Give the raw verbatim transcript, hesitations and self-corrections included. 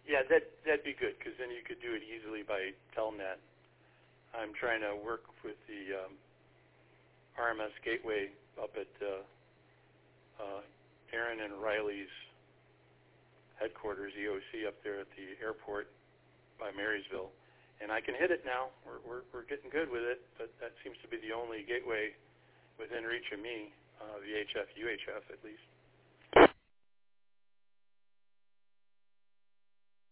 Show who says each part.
Speaker 1: Yeah, that, that'd be good, because then you could do it easily by Telnet. I'm trying to work with the um, R M S Gateway up at uh, uh, Aaron and Riley's headquarters, E O C, up there at the airport by Marysville. And I can hit it now. We're, we're, we're getting good with it, but that seems to be the only gateway within reach of me, uh, V H F, U H F at least.